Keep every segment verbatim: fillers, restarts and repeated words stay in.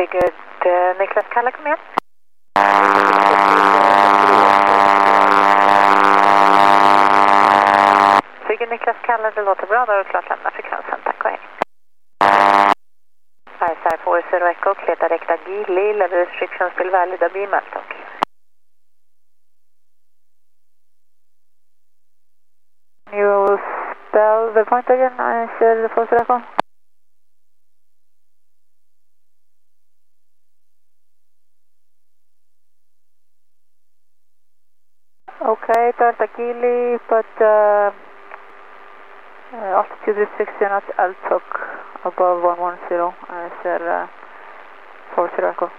good. Uh, Niklas Kalle, kom igen. Flyger Niklas Kalle, det låter bra. Då har du klart lämna frekvensen. Tack och hej. I S R four zero Echo, clear direct Gili, level restrictions till valid W Maltok. You spell the point again, I S R four zero Echo? Okay, Delta Gili, but uh, uh, altitude restriction at Altok above one one zero, I S R uh, four zero Echo.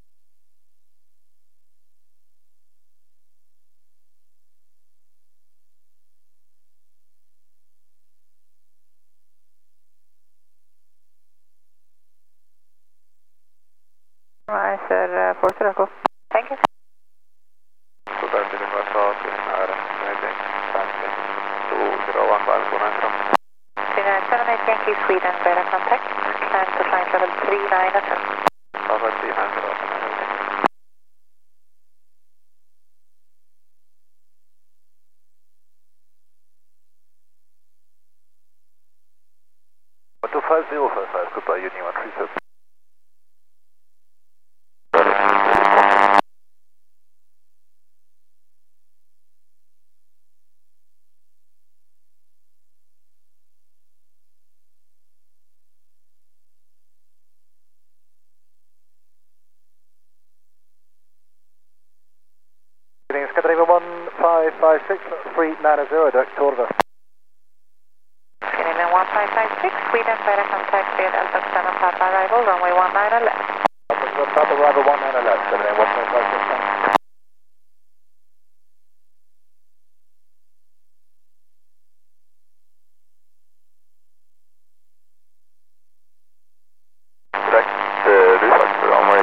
I S R uh, four zero Echo. Thank you. seven eight Yankee Sweden, better contact. Climb to flight level three nine at seven. two five zero five five, goodbye, Union one three seven. Scandinavia one five five six, three nine zero, direct to Orva. Scandinavia one five five six, Sweden, better contact with Altok Santa Papa arrival, runway one nine left. Papa arrival one nine left, Scandinavia one five five six. Direkt, du är faktiskt runway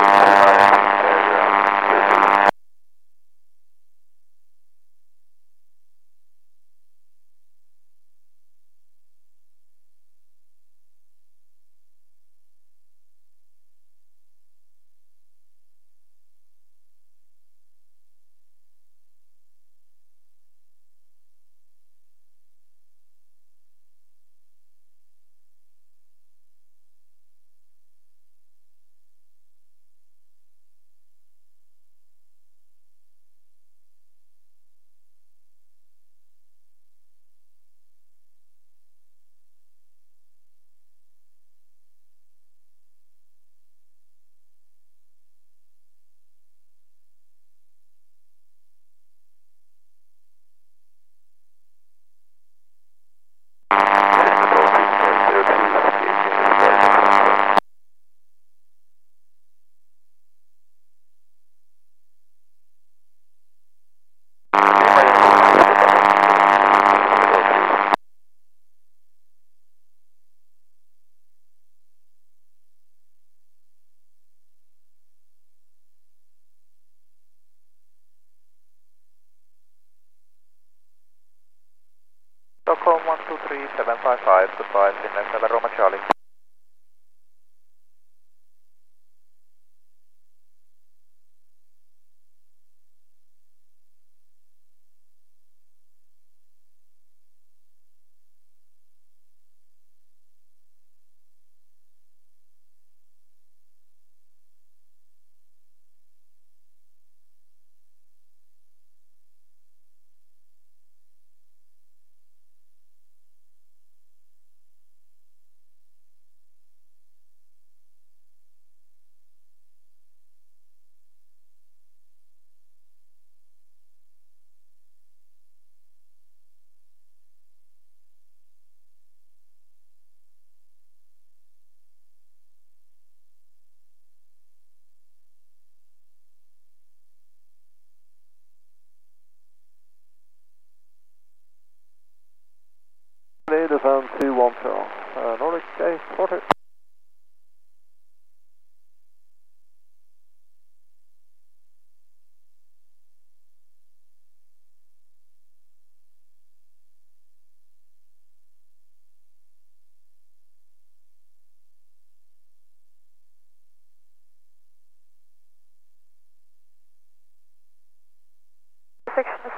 Stockholm one two three seven five five, goodbye, Finland seven Roma Charlie.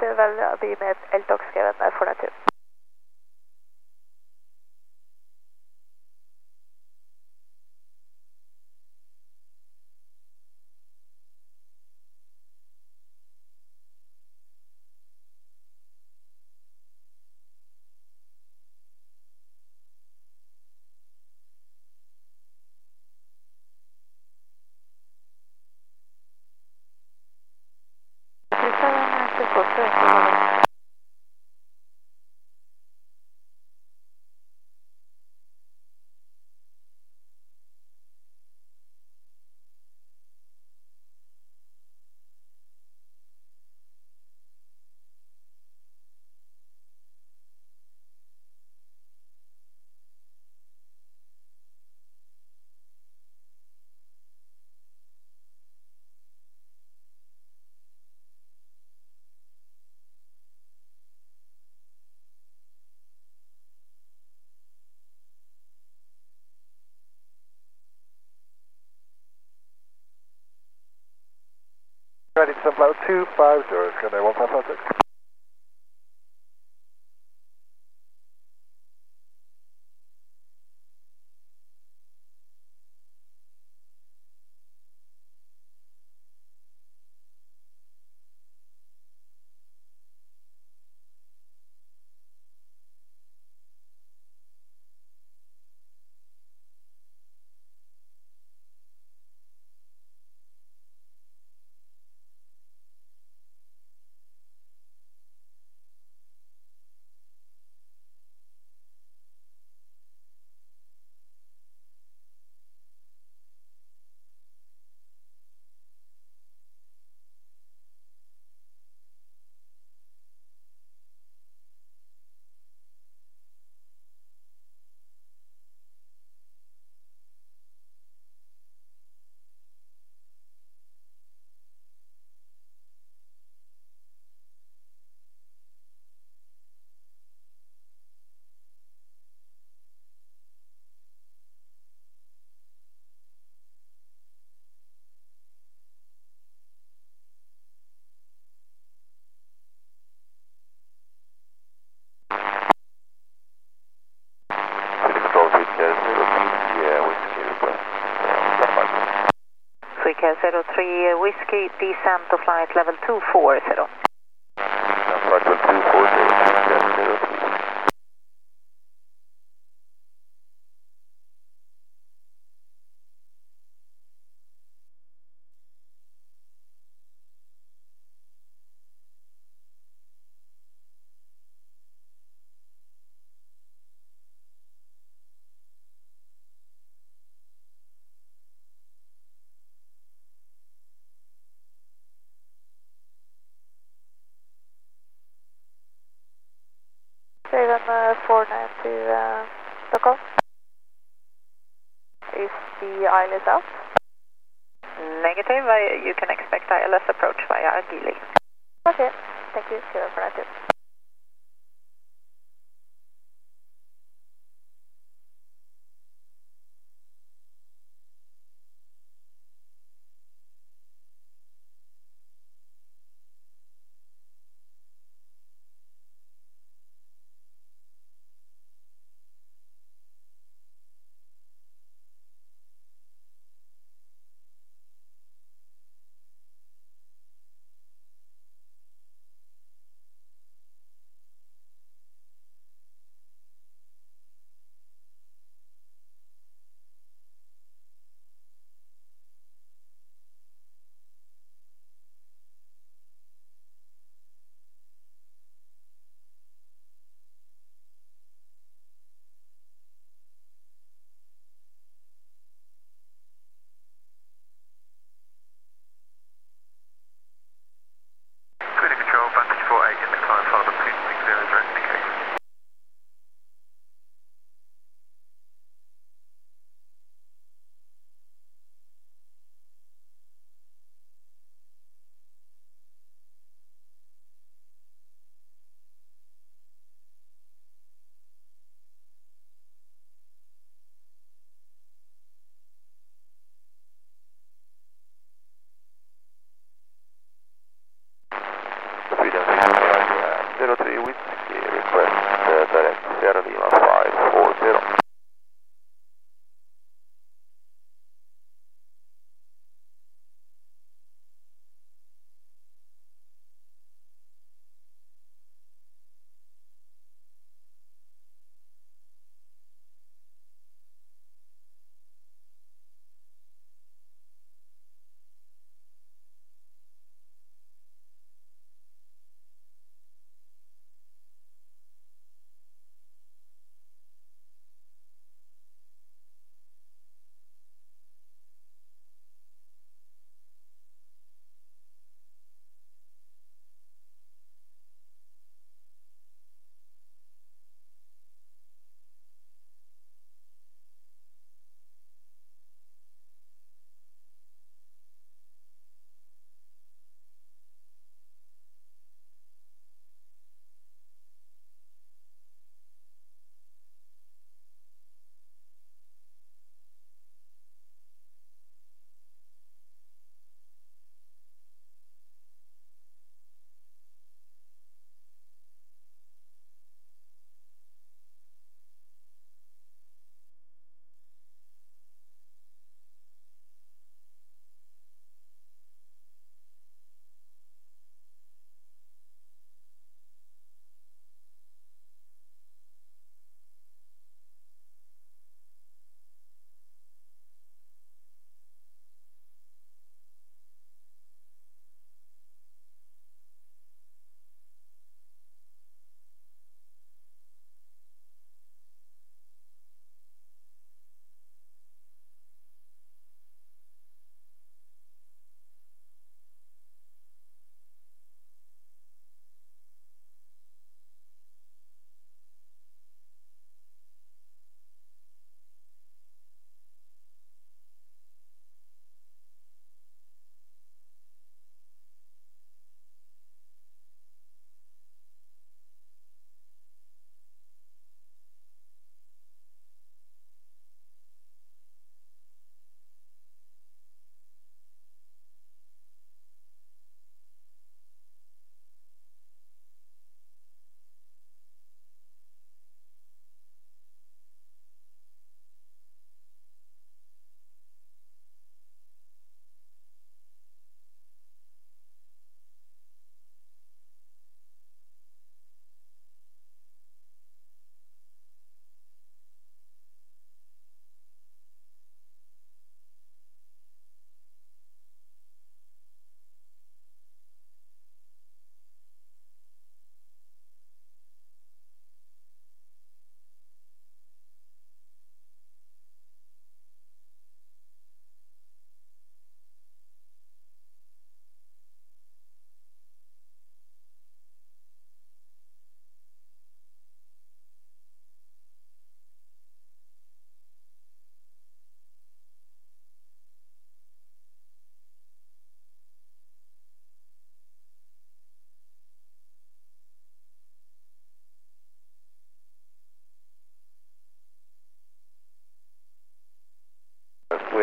kör väl bil med eltågsskriven där för natur. Ready to flow two five zero, it's going to one five five six. Sweetcare zero three Whiskey, descent to flight level two four zero. Flight level two four zero. Raven uh, four nine to uh, Stockholm. Is the I L S out? Negative, I, you can expect I L S approach via Gili. Okay, thank you, zero for that.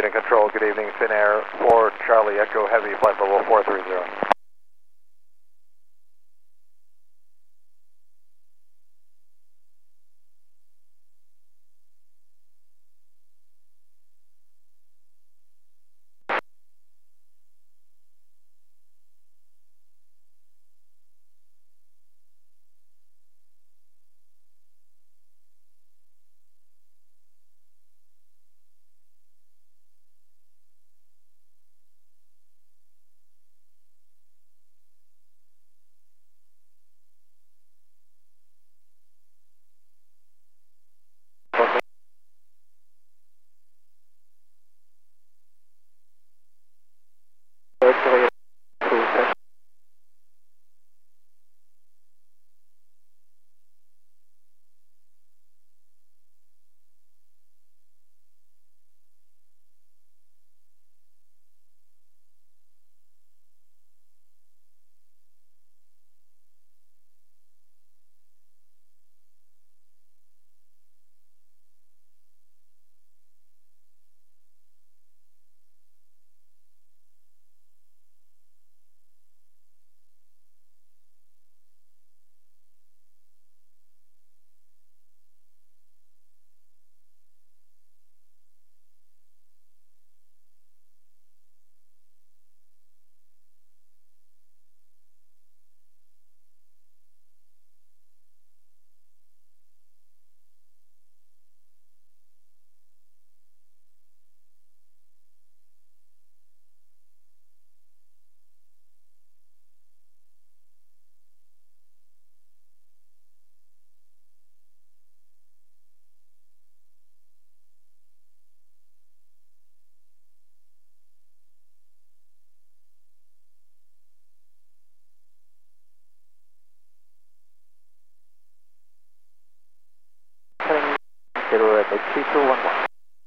Landing Control, good evening, Finnair for Charlie Echo Heavy, flight level four three zero. Zero Red three two one one.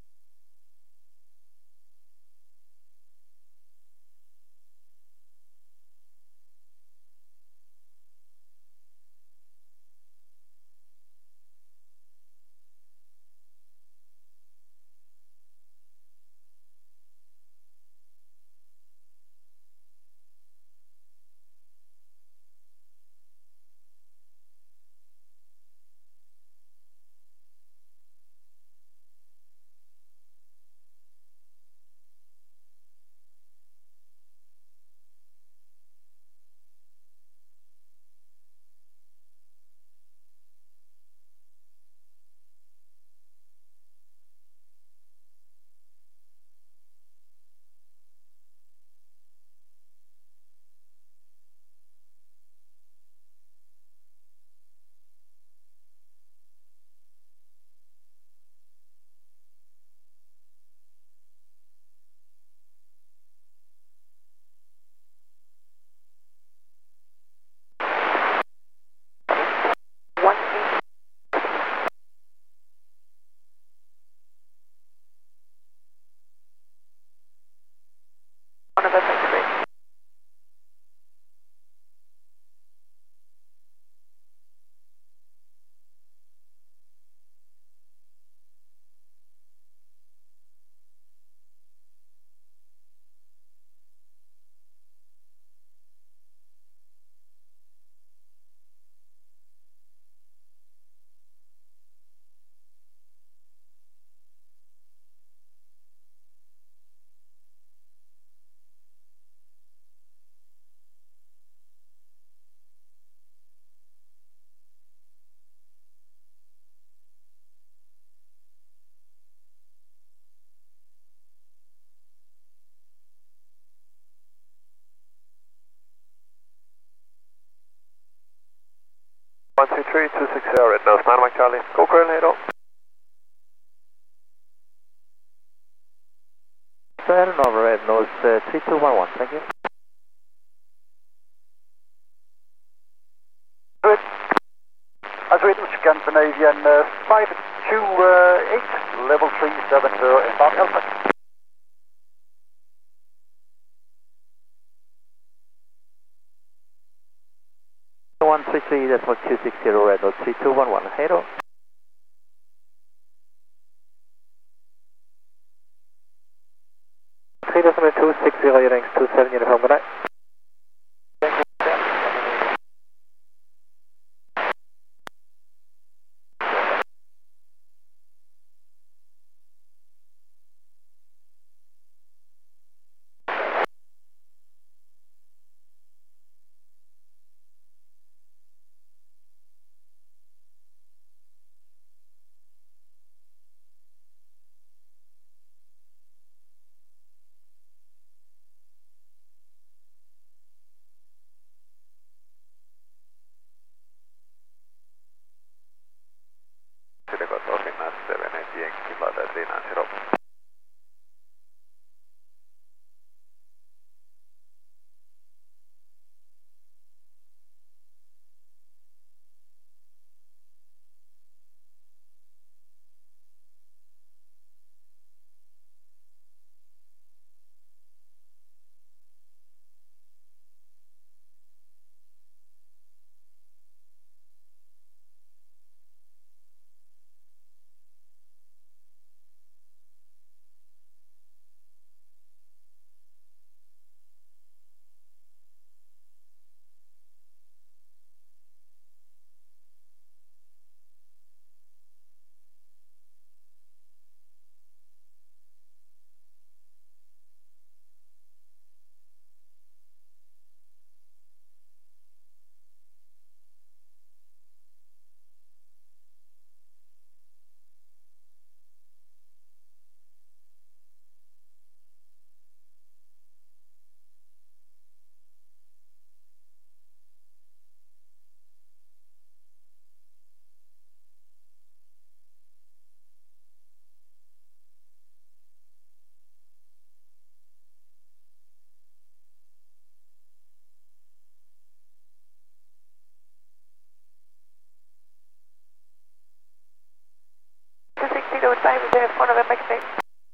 one two three two six zero, Red Nose, nine Mike Charlie, go curl NATO. Turn over Red Nose uh, three two one one, thank you. Good. As written, Scandinavian uh, five two eight, level three seven zero, inbound Alpha. one three three, that's what two six zero, Red Nose three two one one, hello. three decimal two six zero, headings two seven uniform, good night. two sixty, the time is there, front of M X eight.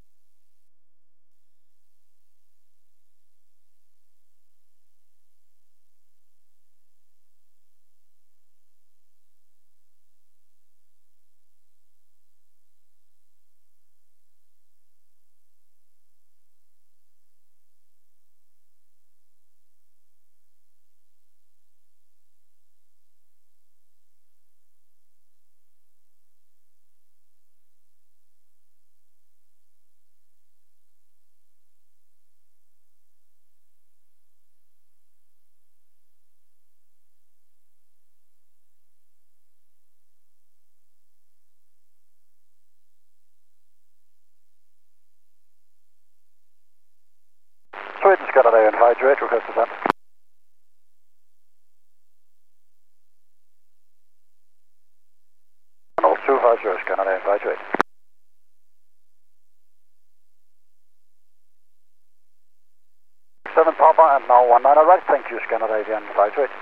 Sweden Skyline and hydrate, request descent. All two five zero Skyline and hydrate. seven Papa and now one nine right, thank you Scandinavian five eight.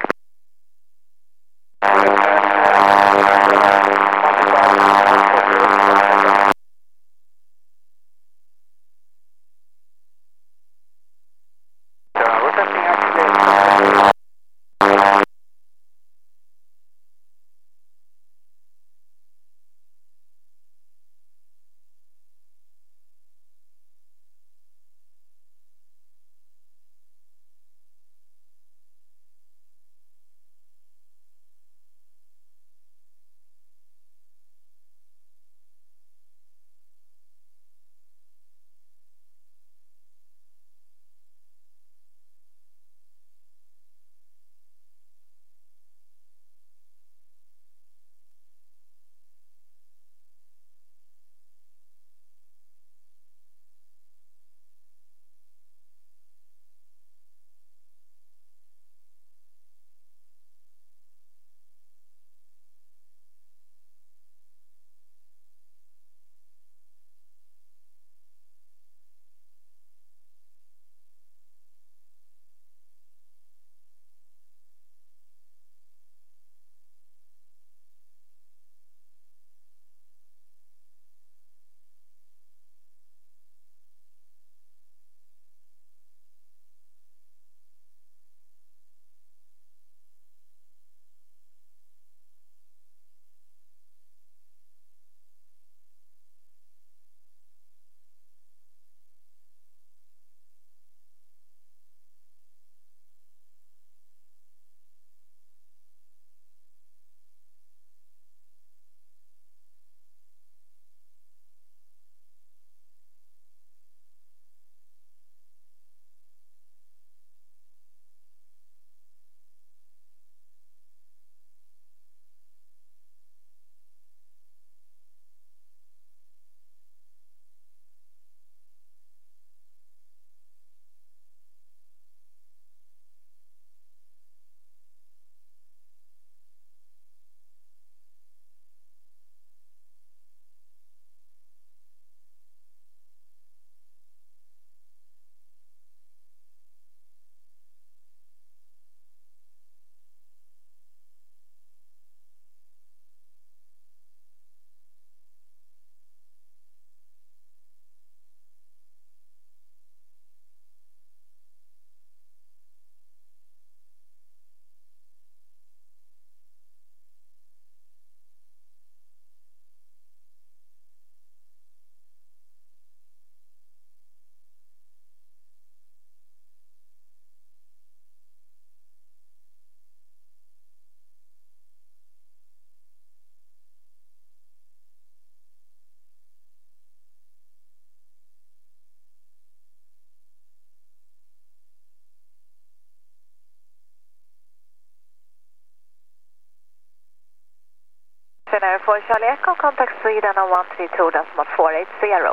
Finnair for Charlie Echo, contact Sweden on one three two decimal four eight zero.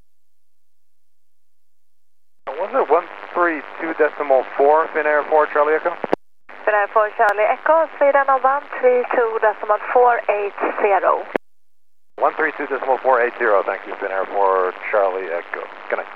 Was it one three two decimal four, Finnair for Charlie Echo? Finnair for Charlie Echo, Sweden on one three two decimal four eight zero. one three two decimal four eight zero, thank you, Finnair for Charlie Echo. Good night.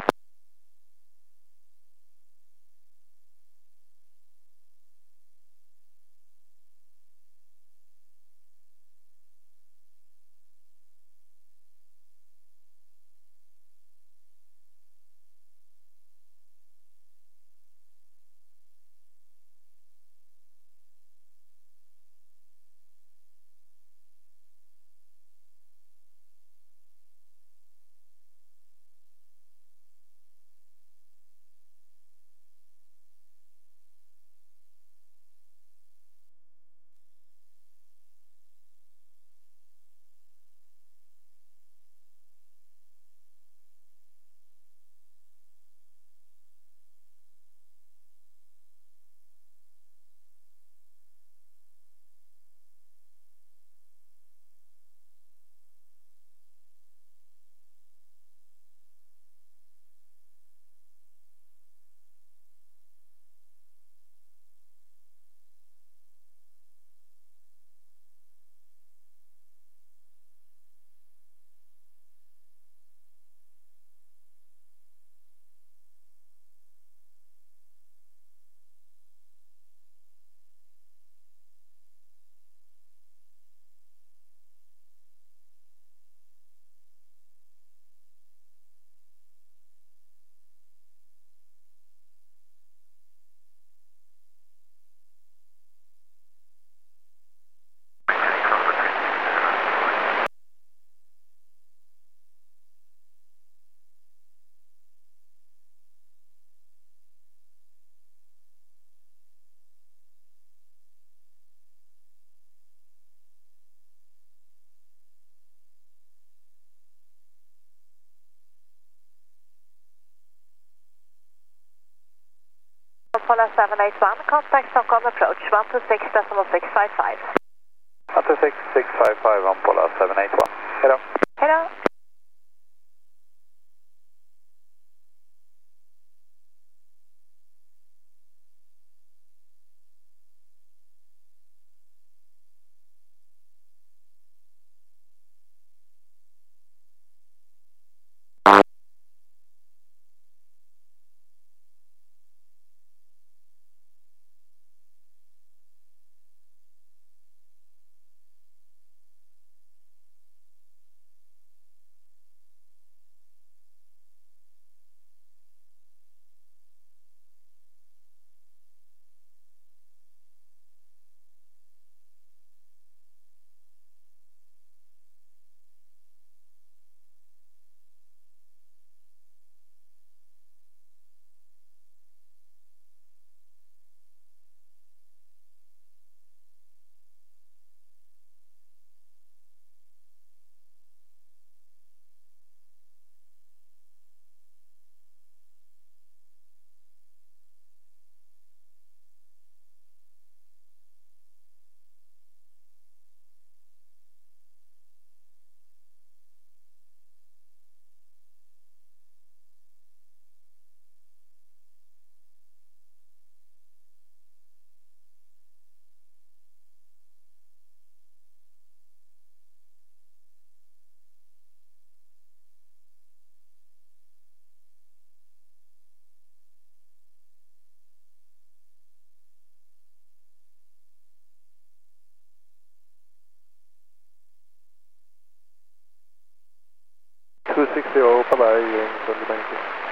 Apollo seven eight one, contact Stockholm approach one two six decimal six five five. one two six six five five, Apollo seven eight one. Hello. Hello. two six zero, bye bye, Wings on the ninety.